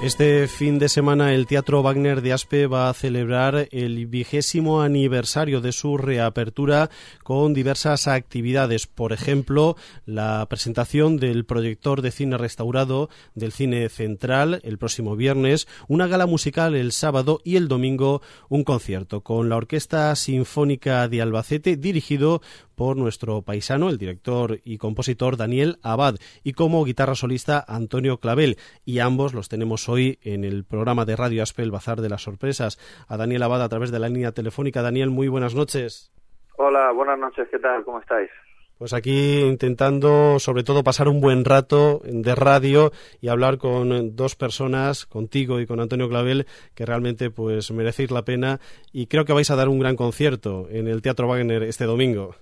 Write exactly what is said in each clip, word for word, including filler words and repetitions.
Este fin de semana el Teatro Wagner de Aspe va a celebrar el vigésimo aniversario de su reapertura con diversas actividades. Por ejemplo, la presentación del proyector de cine restaurado del Cine Central el próximo viernes, una gala musical el sábado y el domingo un concierto con la Orquesta Sinfónica de Albacete dirigido por nuestro paisano, el director y compositor Daniel Abad, y como guitarra solista Antonio Clavel, y ambos los tenemos hoy en el programa de Radio Aspe, el Bazar de las Sorpresas. A Daniel Abad a través de la línea telefónica. Daniel, muy buenas noches. Hola, buenas noches, ¿qué tal? ¿Cómo estáis? Pues aquí intentando sobre todo pasar un buen rato de radio y hablar con dos personas, contigo y con Antonio Clavel, que realmente pues merecéis la pena, y creo que vais a dar un gran concierto en el Teatro Wagner este domingo.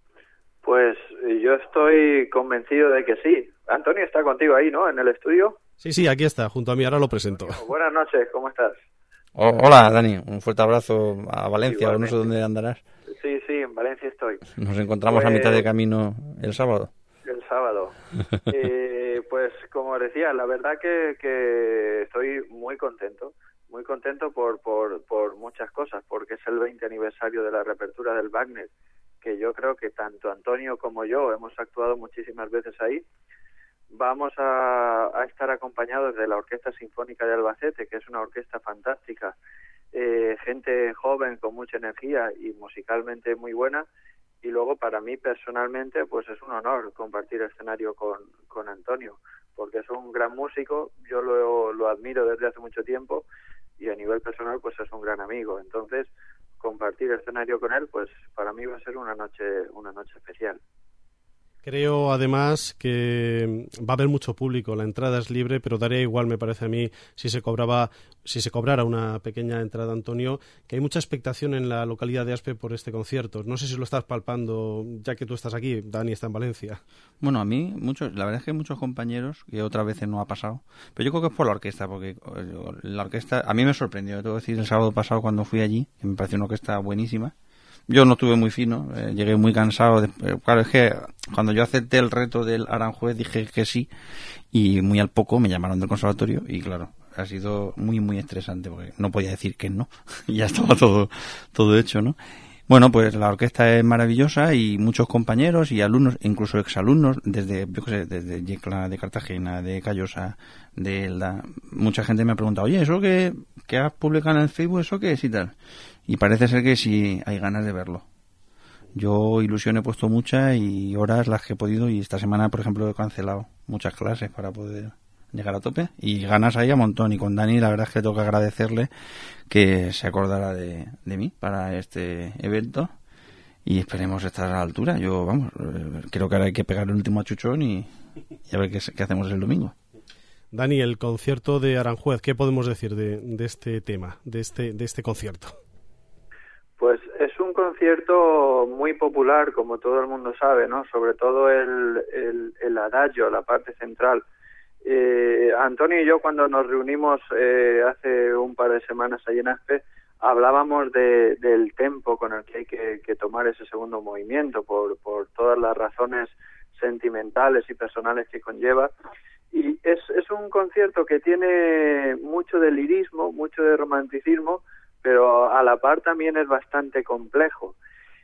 Pues yo estoy convencido de que sí. Antonio está contigo ahí, ¿no? En el estudio. Sí, sí, aquí está, junto a mí, ahora lo presento. Bueno, buenas noches, ¿cómo estás? Oh, hola, Dani, un fuerte abrazo a Valencia, o no sé dónde andarás. Sí, sí, en Valencia estoy. Nos encontramos pues, a mitad de camino el sábado. El sábado. eh, pues como decía, la verdad que, que estoy muy contento, muy contento por, por, por muchas cosas, porque es el veinte aniversario de la reapertura del Wagner, que yo creo que tanto Antonio como yo hemos actuado muchísimas veces ahí. Vamos a, a estar acompañados de la Orquesta Sinfónica de Albacete, que es una orquesta fantástica, eh, gente joven con mucha energía y musicalmente muy buena. Y luego para mí personalmente pues es un honor compartir escenario con, con Antonio, porque es un gran músico, yo lo, lo admiro desde hace mucho tiempo y a nivel personal pues es un gran amigo. Entonces compartir escenario con él pues para mí va a ser una noche una noche especial. Creo, además, que va a haber mucho público. La entrada es libre, pero daría igual, me parece a mí, si se cobraba, si se cobrara una pequeña entrada, Antonio, que hay mucha expectación en la localidad de Aspe por este concierto. No sé si lo estás palpando, ya que tú estás aquí, Dani está en Valencia. Bueno, a mí, muchos, la verdad es que hay muchos compañeros, que otras veces no ha pasado, pero yo creo que es por la orquesta, porque la orquesta, a mí me sorprendió, tengo que decir, el sábado pasado cuando fui allí, que me pareció una orquesta buenísima. Yo no estuve muy fino, eh, llegué muy cansado. De, eh, claro, es que cuando yo acepté el reto del Aranjuez dije que sí, y muy al poco me llamaron del conservatorio y claro, ha sido muy muy estresante porque no podía decir que no, ya estaba todo todo hecho, ¿no? Bueno, pues la orquesta es maravillosa y muchos compañeros y alumnos, incluso exalumnos, desde, yo qué sé, desde Yecla de Cartagena, de Callosa, de Elda, mucha gente me ha preguntado, oye, ¿eso que, que has publicado en el Facebook, eso qué es y tal? Y parece ser que sí hay ganas de verlo. Yo ilusión he puesto muchas y horas las que he podido, y esta semana, por ejemplo, he cancelado muchas clases para poder llegar a tope, y ganas ahí a montón. Y con Dani la verdad es que tengo que agradecerle que se acordara de, de mí para este evento y esperemos estar a la altura. Yo, vamos, creo que ahora hay que pegar el último achuchón y, y a ver qué, qué hacemos el domingo. Dani, el concierto de Aranjuez, ¿qué podemos decir de, de este tema, de este, de este concierto? Pues es un concierto muy popular, como todo el mundo sabe, ¿no? Sobre todo el, el, el adagio, la parte central. Eh, Antonio y yo, cuando nos reunimos eh, hace un par de semanas allí en Aspe, hablábamos de, del tempo con el que hay que, que tomar ese segundo movimiento, por, por todas las razones sentimentales y personales que conlleva. Y es, es un concierto que tiene mucho de lirismo, mucho de romanticismo, pero a la par también es bastante complejo.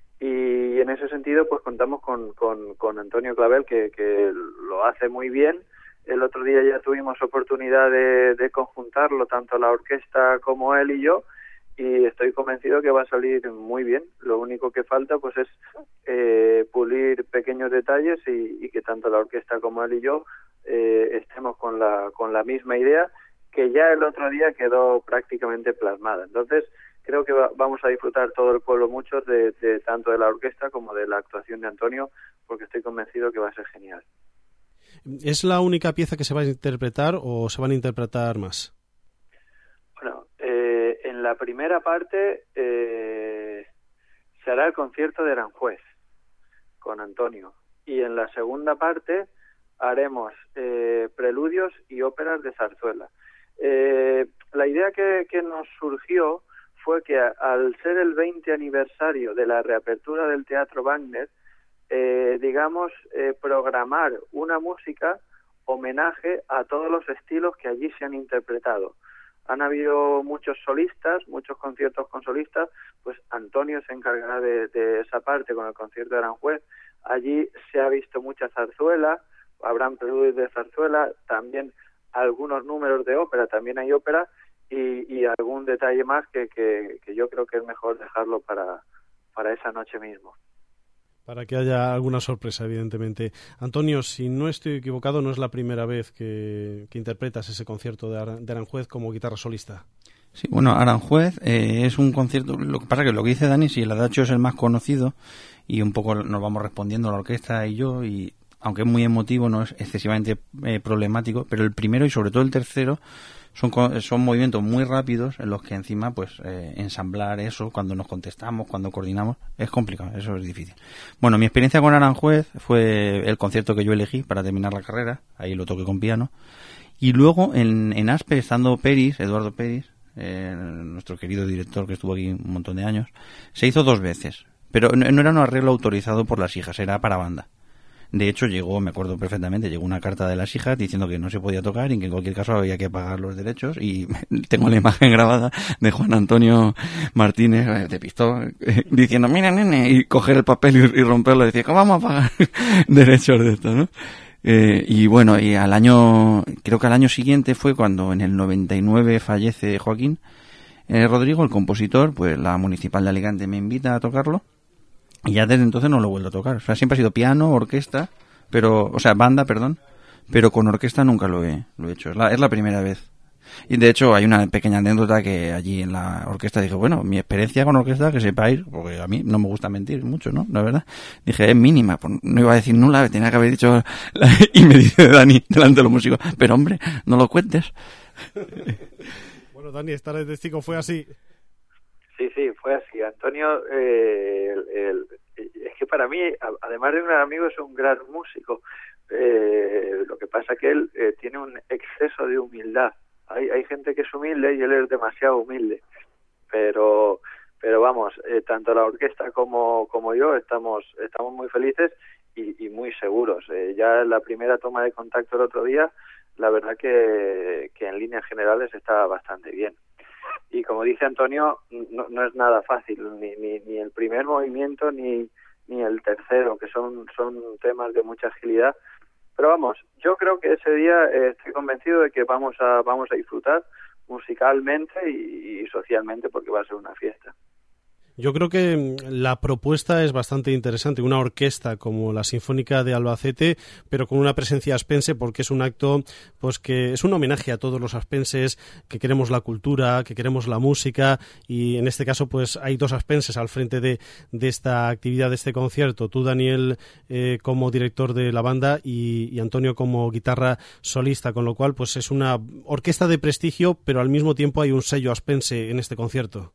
Y en ese sentido pues contamos con, con, con Antonio Clavel, que, que lo hace muy bien. El otro día ya tuvimos oportunidad de, de conjuntarlo, tanto la orquesta como él y yo, y estoy convencido que va a salir muy bien. Lo único que falta pues es eh, pulir pequeños detalles y, y que tanto la orquesta como él y yo eh, estemos con la, con la misma idea, que ya el otro día quedó prácticamente plasmada. Entonces, creo que va, vamos a disfrutar todo el pueblo mucho de, de tanto de la orquesta como de la actuación de Antonio, porque estoy convencido que va a ser genial. ¿Es la única pieza que se va a interpretar o se van a interpretar más? Bueno, eh, en la primera parte eh, se hará el concierto de Aranjuez con Antonio, y en la segunda parte haremos eh, preludios y óperas de zarzuela. Eh, la idea que, que nos surgió fue que a, al ser el veinte aniversario de la reapertura del Teatro Wagner, eh, digamos, eh, programar una música homenaje a todos los estilos que allí se han interpretado. Han habido muchos solistas, muchos conciertos con solistas, pues Antonio se encargará de, de esa parte con el concierto de Aranjuez. Allí se ha visto mucha zarzuela, habrán preludios de zarzuela, también algunos números de ópera, también hay ópera, y, y algún detalle más que, que, que yo creo que es mejor dejarlo para, para esa noche mismo. Para que haya alguna sorpresa, evidentemente. Antonio, si no estoy equivocado, no es la primera vez que, que interpretas ese concierto de, Ar- de Aranjuez como guitarra solista. Sí, bueno, Aranjuez eh, es un concierto, lo que pasa es que lo que dice Dani, si el adagio es el más conocido, y un poco nos vamos respondiendo la orquesta y yo, y aunque es muy emotivo, no es excesivamente eh, problemático, pero el primero y sobre todo el tercero son son movimientos muy rápidos en los que encima pues eh, ensamblar eso cuando nos contestamos, cuando coordinamos, es complicado, eso es difícil. Bueno, mi experiencia con Aranjuez fue el concierto que yo elegí para terminar la carrera, ahí lo toqué con piano, y luego en, en Aspe, estando Peris, Eduardo Peris, eh, nuestro querido director que estuvo aquí un montón de años, se hizo dos veces, pero no, no era un arreglo autorizado por las hijas, era para banda. De hecho, llegó, me acuerdo perfectamente, llegó una carta de las hijas diciendo que no se podía tocar y que en cualquier caso había que pagar los derechos, y tengo la imagen grabada de Juan Antonio Martínez de Pistón diciendo, mira nene, y coger el papel y, y romperlo y decir, ¿cómo vamos a pagar derechos de esto, no? Eh, y bueno, y al año, creo que al año siguiente fue cuando en el noventa y nueve fallece Joaquín eh, Rodrigo, el compositor, pues la Municipal de Alicante me invita a tocarlo. Y ya desde entonces no lo he vuelto a tocar. O sea, siempre ha sido piano, orquesta, pero, o sea, banda, perdón, pero con orquesta nunca lo he, lo he hecho. Es la, es la primera vez. Y de hecho hay una pequeña anécdota que allí en la orquesta dije, bueno, mi experiencia con orquesta, que sepáis, porque a mí no me gusta mentir mucho, ¿no? La verdad. Dije, es mínima, pues no iba a decir nula, tenía que haber dicho, y me dice Dani, delante de los músicos, pero hombre, no lo cuentes. Bueno, Dani, estar de testigo fue así. Sí, sí, fue así. Antonio, eh, el, el, es que para mí, además de un gran amigo, es un gran músico. Eh, lo que pasa es que él eh, tiene un exceso de humildad. Hay, hay gente que es humilde y él es demasiado humilde. Pero, pero vamos, eh, tanto la orquesta como, como yo estamos, estamos muy felices y, y muy seguros. Eh, ya en la primera toma de contacto el otro día, la verdad que, que en líneas generales está bastante bien. Y como dice Antonio, no, no es nada fácil, ni, ni, ni el primer movimiento ni, ni el tercero, que son, son temas de mucha agilidad. Pero vamos, yo creo que ese día eh, estoy convencido de que vamos a, vamos a disfrutar musicalmente y, y socialmente, porque va a ser una fiesta. Yo creo que la propuesta es bastante interesante, una orquesta como la Sinfónica de Albacete, pero con una presencia aspense, porque es un acto pues que es un homenaje a todos los aspenses que queremos la cultura, que queremos la música, y en este caso pues hay dos aspenses al frente de, de esta actividad, de este concierto. Tú, Daniel, eh, como director de la banda y, y Antonio como guitarra solista, con lo cual pues es una orquesta de prestigio, pero al mismo tiempo hay un sello aspense en este concierto.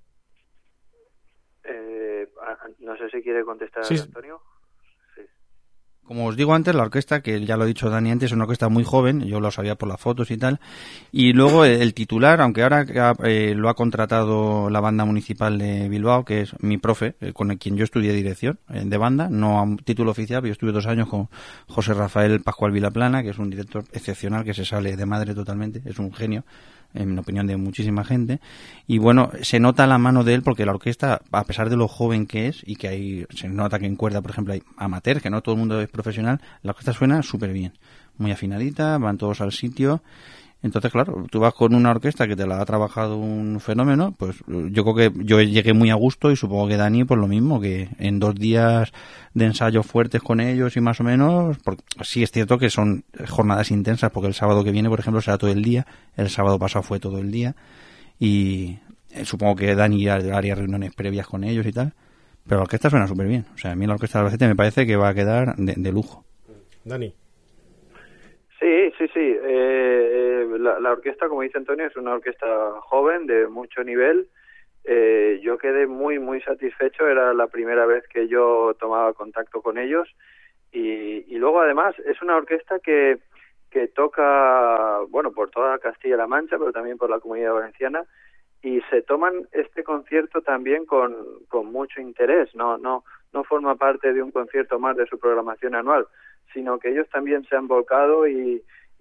No sé si quiere contestar, sí. Antonio. Sí. Como os digo antes, la orquesta, que ya lo ha dicho Dani antes, es una orquesta muy joven, yo lo sabía por las fotos y tal, y luego el, el titular, aunque ahora eh, lo ha contratado la banda municipal de Bilbao, que es mi profe, eh, con el quien yo estudié dirección eh, de banda, no a un título oficial, pero yo estuve dos años con José Rafael Pascual Vilaplana, que es un director excepcional, que se sale de madre totalmente, es un genio, en opinión de muchísima gente, y bueno, se nota la mano de él porque la orquesta, a pesar de lo joven que es, y que hay, se nota que en cuerda, por ejemplo, hay amateur, que no todo el mundo es profesional, la orquesta suena súper bien, muy afinadita, van todos al sitio. Entonces, claro, tú vas con una orquesta que te la ha trabajado un fenómeno, pues yo creo que yo llegué muy a gusto, y supongo que Dani, pues lo mismo, que en dos días de ensayos fuertes con ellos y más o menos, porque sí es cierto que son jornadas intensas, porque el sábado que viene, por ejemplo, será todo el día, el sábado pasado fue todo el día, y supongo que Dani haría reuniones previas con ellos y tal, pero la orquesta suena súper bien. O sea, a mí la orquesta de Albacete me parece que va a quedar de, de lujo. Dani. Sí, sí, sí. Eh, la, la orquesta, como dice Antonio, es una orquesta joven, de mucho nivel. Eh, yo quedé muy, muy satisfecho. Era la primera vez que yo tomaba contacto con ellos. Y, y luego, además, es una orquesta que, que toca, bueno, por toda Castilla-La Mancha, pero también por la Comunidad Valenciana. Y se toman este concierto también con, con mucho interés. No, no, no forma parte de un concierto más de su programación anual, sino que ellos también se han volcado y,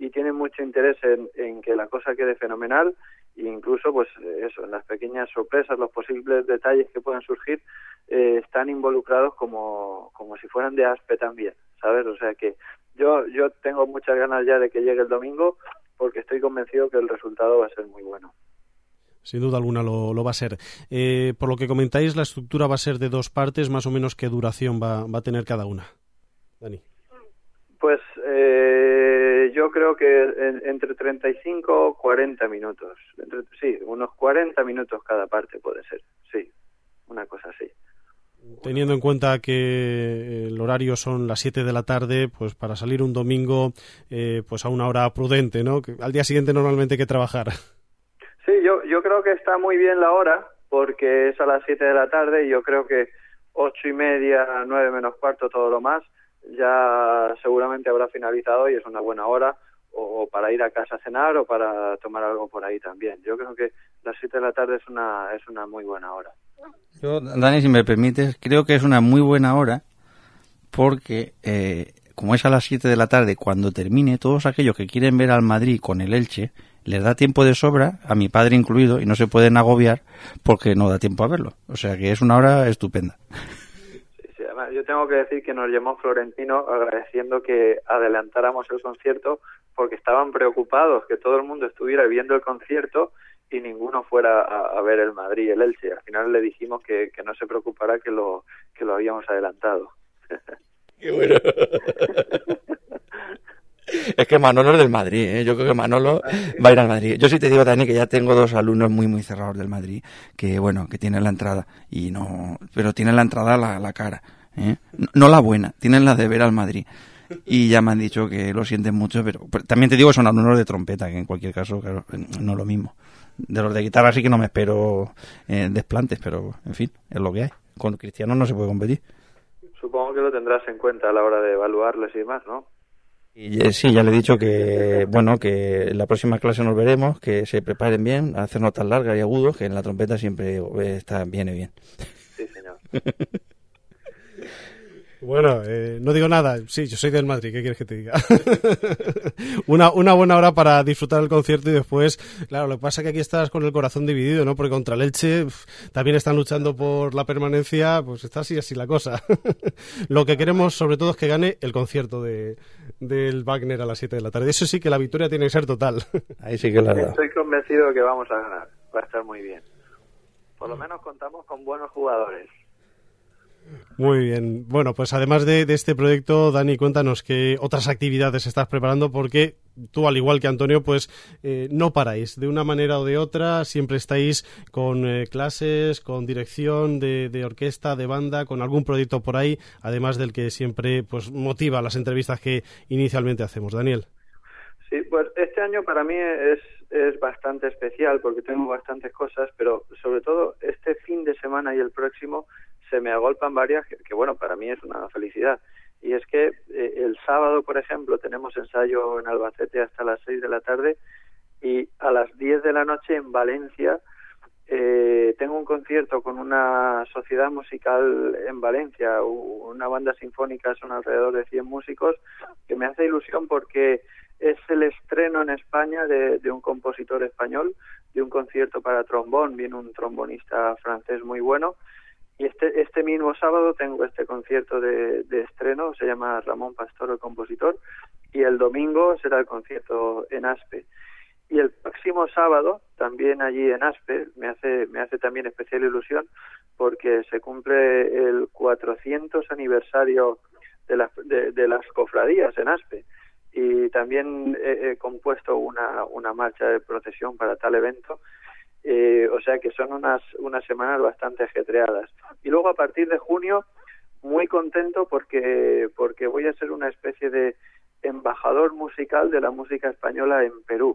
y tienen mucho interés en, en que la cosa quede fenomenal, e incluso pues eso, en las pequeñas sorpresas, los posibles detalles que puedan surgir, eh, están involucrados como, como si fueran de Aspe también, ¿sabes? O sea que yo, yo tengo muchas ganas ya de que llegue el domingo, porque estoy convencido que el resultado va a ser muy bueno. Sin duda alguna lo, lo va a ser. Eh, por lo que comentáis, la estructura va a ser de dos partes, más o menos, ¿qué duración va, va a tener cada una? Dani. Pues eh, yo creo que en, entre treinta y cinco o cuarenta minutos. Entre, sí, unos cuarenta minutos cada parte puede ser. Sí, una cosa así. Teniendo en cuenta que el horario son las siete de la tarde, pues para salir un domingo eh, pues a una hora prudente, ¿no? Que al día siguiente normalmente hay que trabajar. Sí, yo, yo creo que está muy bien la hora, porque es a las siete de la tarde y yo creo que ocho y media, nueve menos cuarto, todo lo más, ya seguramente habrá finalizado y es una buena hora, o para ir a casa a cenar o para tomar algo por ahí también. Yo creo que las siete de la tarde es una, es una muy buena hora. Yo, Dani, si me permites, creo que es una muy buena hora porque, eh, como es a las siete de la tarde, cuando termine, todos aquellos que quieren ver al Madrid con el Elche, les da tiempo de sobra, a mi padre incluido, y no se pueden agobiar porque no da tiempo a verlo. O sea que es una hora estupenda. Sí, sí, además yo tengo que decir que nos llamó Florentino agradeciendo que adelantáramos el concierto porque estaban preocupados que todo el mundo estuviera viendo el concierto y ninguno fuera a, a ver el Madrid y el Elche. Al final le dijimos que, que no se preocupara, que lo, que lo habíamos adelantado. Qué bueno. Es que Manolo es del Madrid, ¿eh? Yo creo que Manolo va a ir al Madrid. Yo sí te digo, Dani, que ya tengo dos alumnos muy, muy cerrados del Madrid, que bueno, que tienen la entrada, y no, pero tienen la entrada a la, la cara, ¿eh? No la buena, tienen la de ver al Madrid. Y ya me han dicho que lo sienten mucho, pero, pero también te digo que son alumnos de trompeta, que en cualquier caso, claro, no es lo mismo. De los de guitarra sí que no me espero eh, desplantes, pero en fin, es lo que hay. Con cristianos no se puede competir. Supongo que lo tendrás en cuenta a la hora de evaluarles y demás, ¿no? Y eh, sí, ya le he dicho que, bueno, que en la próxima clase nos veremos, que se preparen bien, a hacer notas largas y agudos, que en la trompeta siempre eh, está, viene bien. Sí, señor. Bueno, eh, no digo nada. Sí, yo soy del Madrid, ¿qué quieres que te diga? una, una buena hora para disfrutar el concierto y después, claro, lo que pasa es que aquí estás con el corazón dividido, ¿no? Porque contra el Elche pff, también están luchando por la permanencia, pues está así así la cosa. Lo que queremos sobre todo es que gane el concierto de del Wagner a las siete de la tarde. Eso sí que la victoria tiene que ser total. Ahí sí que la verdad. Estoy convencido de que vamos a ganar. Va a estar muy bien. Por lo menos contamos con buenos jugadores. Muy bien. Bueno, pues además de, de este proyecto, Dani, cuéntanos qué otras actividades estás preparando, porque tú, al igual que Antonio, pues eh, no paráis. De una manera o de otra, siempre estáis con eh, clases, con dirección de, de orquesta, de banda, con algún proyecto por ahí, además del que siempre pues motiva las entrevistas que inicialmente hacemos. Daniel. Sí, pues este año para mí es, es bastante especial porque tengo bastantes cosas, pero sobre todo este fin de semana y el próximo se me agolpan varias que, que bueno, para mí es una felicidad. Y es que eh, el sábado, por ejemplo, tenemos ensayo en Albacete hasta las seis de la tarde y a las diez de la noche en Valencia eh, tengo un concierto con una sociedad musical en Valencia, una banda sinfónica, son alrededor de cien músicos, que me hace ilusión porque es el estreno en España de, de un compositor español, de un concierto para trombón. Viene un trombonista francés muy bueno. Y este este mismo sábado tengo este concierto de, de estreno, se llama Ramón Pastor, el compositor, y el domingo será el concierto en Aspe. Y el próximo sábado, también allí en Aspe, me hace me hace también especial ilusión porque se cumple el cuatrocientos aniversario de, la, de, de las cofradías en Aspe. Y también he, he compuesto una, una marcha de procesión para tal evento. Eh, o sea que son unas unas semanas bastante ajetreadas. Y luego a partir de junio muy contento porque porque voy a ser una especie de embajador musical de la música española en Perú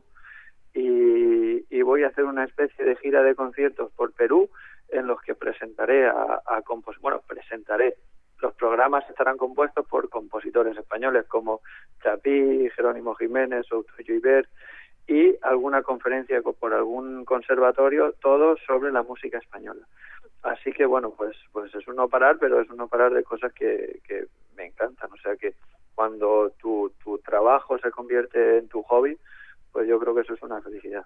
y, y voy a hacer una especie de gira de conciertos por Perú en los que presentaré a, a compos bueno presentaré los programas estarán compuestos por compositores españoles como Chapí, Jerónimo Jiménez, Souto Iber, y alguna conferencia por algún conservatorio, todo sobre la música española. Así que bueno, pues pues es un no parar, pero es un no parar de cosas que, que me encantan. O sea que cuando tu, tu trabajo trabajo se convierte en tu hobby, pues yo creo que eso es una felicidad.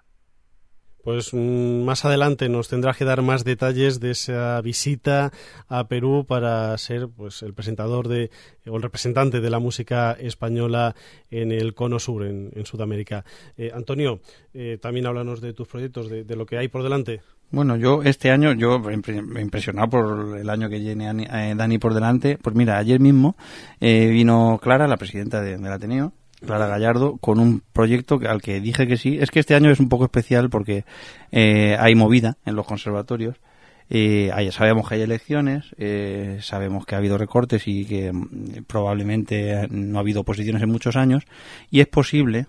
Pues más adelante nos tendrás que dar más detalles de esa visita a Perú para ser pues el presentador de o el representante de la música española en el Cono Sur, en, en Sudamérica. Eh, Antonio, eh, también háblanos de tus proyectos, de, de lo que hay por delante. Bueno, yo este año, yo impresionado por el año que tiene Dani por delante. Pues mira, ayer mismo eh, vino Clara, la presidenta de, del Ateneo, Clara Gallardo, con un proyecto al que dije que sí. Es que este año es un poco especial porque eh, hay movida en los conservatorios. Eh, hay, sabemos que hay elecciones, eh, sabemos que ha habido recortes y que mm, probablemente no ha habido oposiciones en muchos años. Y es posible,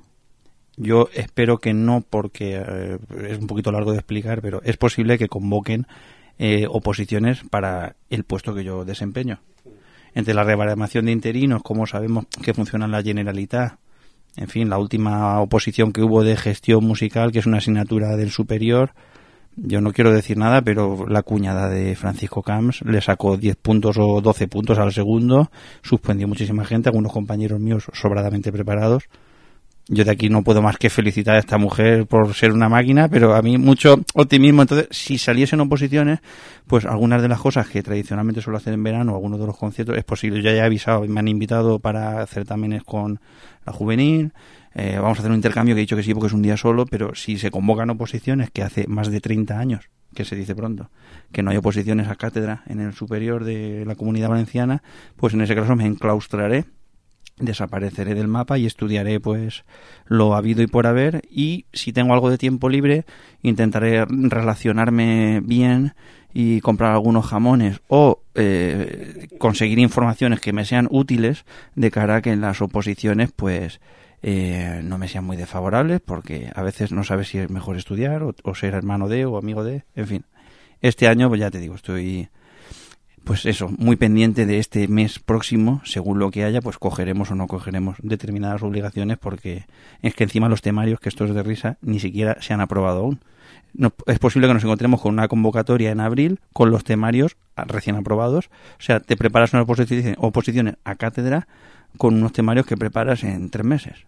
yo espero que no, porque eh, es un poquito largo de explicar, pero es posible que convoquen eh, oposiciones para el puesto que yo desempeño. Entre la rebaremación de interinos, cómo sabemos que funciona la Generalitat, en fin, la última oposición que hubo de gestión musical, que es una asignatura del superior, yo no quiero decir nada, pero la cuñada de Francisco Camps le sacó diez puntos o doce puntos al segundo, suspendió muchísima gente, algunos compañeros míos sobradamente preparados. Yo de aquí no puedo más que felicitar a esta mujer por ser una máquina, pero a mí mucho optimismo. Entonces, si saliesen oposiciones, pues algunas de las cosas que tradicionalmente suelo hacer en verano, algunos de los conciertos, es posible. Yo ya he avisado, me han invitado para hacer también con la juvenil. Eh, vamos a hacer un intercambio que he dicho que sí porque es un día solo, pero si se convocan oposiciones, que hace más de treinta años, que se dice pronto, que no hay oposiciones a cátedra en el superior de la Comunidad Valenciana, pues en ese caso me enclaustraré, desapareceré del mapa y estudiaré pues lo habido y por haber, y si tengo algo de tiempo libre intentaré relacionarme bien y comprar algunos jamones o eh, conseguir informaciones que me sean útiles de cara a que en las oposiciones pues eh, no me sean muy desfavorables, porque a veces no sabes si es mejor estudiar o, o ser hermano de o amigo de, en fin. Este año pues ya te digo, estoy pues eso, muy pendiente de este mes próximo, según lo que haya, pues cogeremos o no cogeremos determinadas obligaciones, porque es que encima los temarios, que esto es de risa, ni siquiera se han aprobado aún. No, es posible que nos encontremos con una convocatoria en abril con los temarios recién aprobados. O sea, te preparas unas oposiciones, oposiciones a cátedra con unos temarios que preparas en tres meses.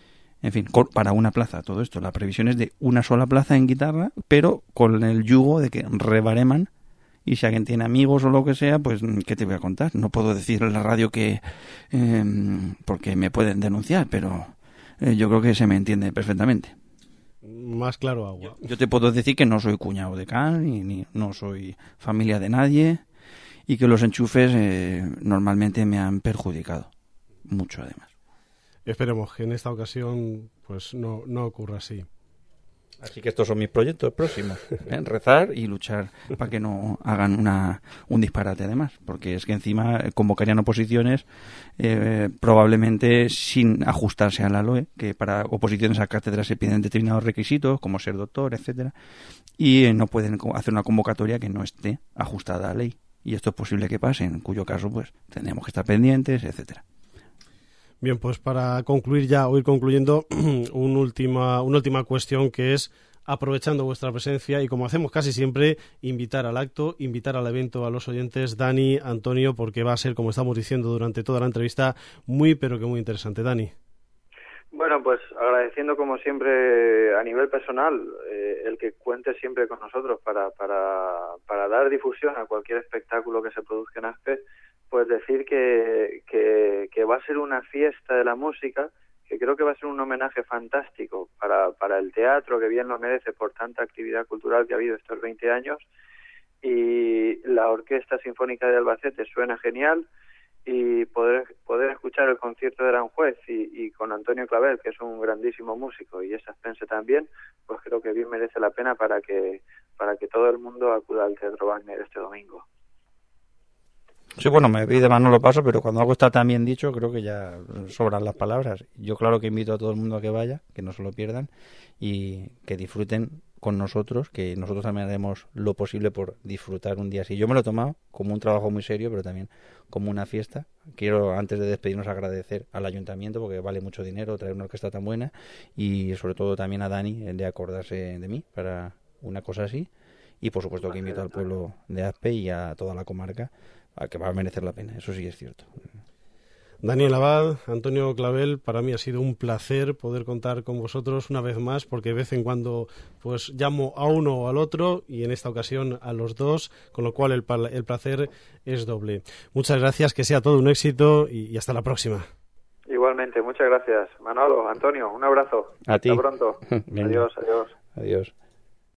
En fin, con, para una plaza, todo esto. La previsión es de una sola plaza en guitarra, pero con el yugo de que rebareman. Y si alguien tiene amigos o lo que sea, pues ¿qué te voy a contar? No puedo decir en la radio que... Eh, porque me pueden denunciar, pero eh, yo creo que se me entiende perfectamente. Más claro agua. Yo, yo te puedo decir que no soy cuñado de Can, ni, ni no soy familia de nadie, y que los enchufes eh, normalmente me han perjudicado. Mucho, además. Esperemos que en esta ocasión pues no, no ocurra así. Así que estos son mis proyectos próximos, ¿eh? Rezar y luchar para que no hagan una un disparate además, porque es que encima convocarían oposiciones eh, probablemente sin ajustarse a la L O E, que para oposiciones a cátedra se piden determinados requisitos, como ser doctor, etcétera, y eh, no pueden hacer una convocatoria que no esté ajustada a la ley, y esto es posible que pase, en cuyo caso pues tendremos que estar pendientes, etcétera. Bien, pues para concluir ya, o ir concluyendo, un última, una última cuestión que es, aprovechando vuestra presencia y como hacemos casi siempre, invitar al acto, invitar al evento a los oyentes, Dani, Antonio, porque va a ser, como estamos diciendo durante toda la entrevista, muy pero que muy interesante. Dani. Bueno, pues agradeciendo como siempre a nivel personal eh, el que cuente siempre con nosotros para, para, para dar difusión a cualquier espectáculo que se produzca en ASPE, pues decir que, que, que va a ser una fiesta de la música, que creo que va a ser un homenaje fantástico para, para el teatro, que bien lo merece por tanta actividad cultural que ha habido estos veinte años, y la Orquesta Sinfónica de Albacete suena genial, y poder poder escuchar el concierto de Aranjuez y, y con Antonio Clavel, que es un grandísimo músico, y esa Spense también, pues creo que bien merece la pena para que para que todo el mundo acuda al Teatro Wagner este domingo. Sí, bueno, me vi de más no lo paso, pero cuando algo está tan bien dicho, creo que ya sobran las palabras. Yo claro que invito a todo el mundo a que vaya, que no se lo pierdan y que disfruten con nosotros, que nosotros también haremos lo posible por disfrutar un día así. Yo me lo he tomado como un trabajo muy serio, pero también como una fiesta. Quiero, antes de despedirnos, agradecer al ayuntamiento, porque vale mucho dinero traer una orquesta tan buena, y sobre todo también a Dani, el de acordarse de mí para una cosa así. Y por supuesto que invito al pueblo de Aspe y a toda la comarca a que va a merecer la pena, eso sí es cierto. Daniel Abad, Antonio Clavel, para mí ha sido un placer poder contar con vosotros una vez más, porque de vez en cuando pues llamo a uno o al otro y en esta ocasión a los dos, con lo cual el, el placer es doble. Muchas gracias, que sea todo un éxito y, y hasta la próxima. Igualmente, muchas gracias. Manolo, Antonio, un abrazo. A ti. Hasta pronto. Adiós, adiós. Adiós.